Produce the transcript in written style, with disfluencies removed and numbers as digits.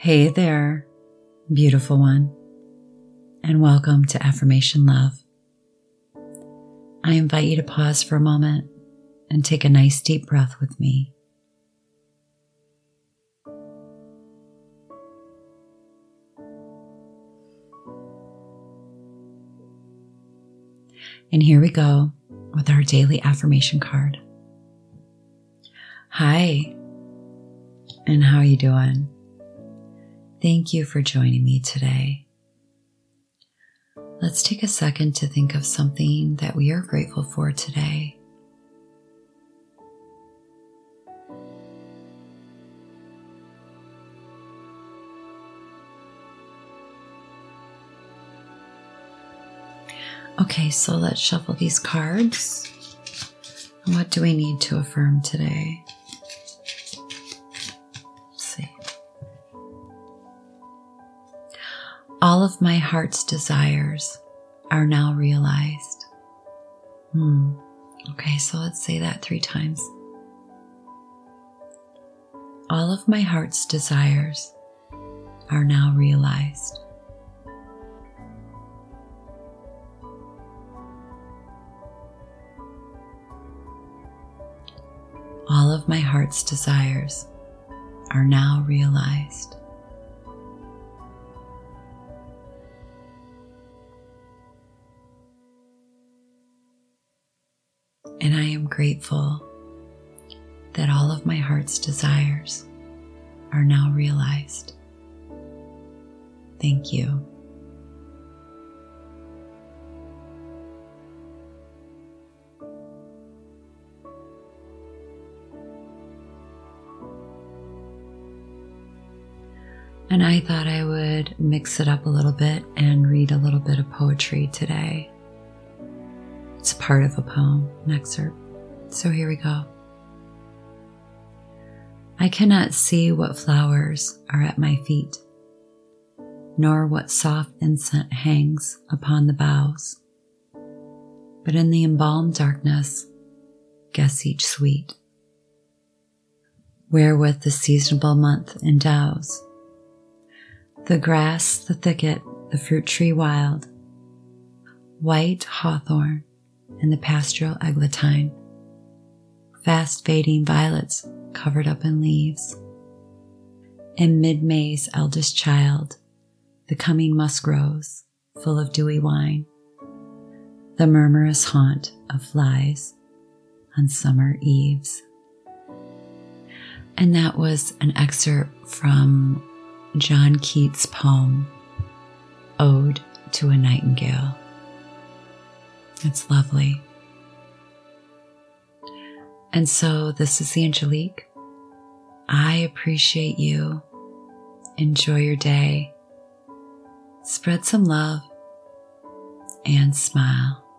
Hey there, beautiful one, and welcome to Affirmation Love. I invite you to pause for a moment and take a nice deep breath with me. And here we go with our daily affirmation card. Hi, and how are you doing? Thank you for joining me today. Let's take a second to think of something that we are grateful for today. Okay, so let's shuffle these cards. What do we need to affirm today? Let's see. All of my heart's desires are now realized. Okay, so let's say that 3 times. All of my heart's desires are now realized. All of my heart's desires are now realized. And I am grateful that all of my heart's desires are now realized. Thank you. And I thought I would mix it up a little bit and read a little bit of poetry today. It's part of a poem, an excerpt. So here we go. I cannot see what flowers are at my feet, nor what soft incense hangs upon the boughs. But in the embalmed darkness, guess each sweet, wherewith the seasonable month endows. The grass, the thicket, the fruit tree wild, white hawthorn, and the pastoral eglantine, fast fading violets covered up in leaves, and mid-May's eldest child, the coming musk rose, full of dewy wine, the murmurous haunt of flies on summer eves. And that was an excerpt from John Keats' poem, Ode to a Nightingale. It's lovely. And so this is Angelique. I appreciate you. Enjoy your day. Spread some love and smile.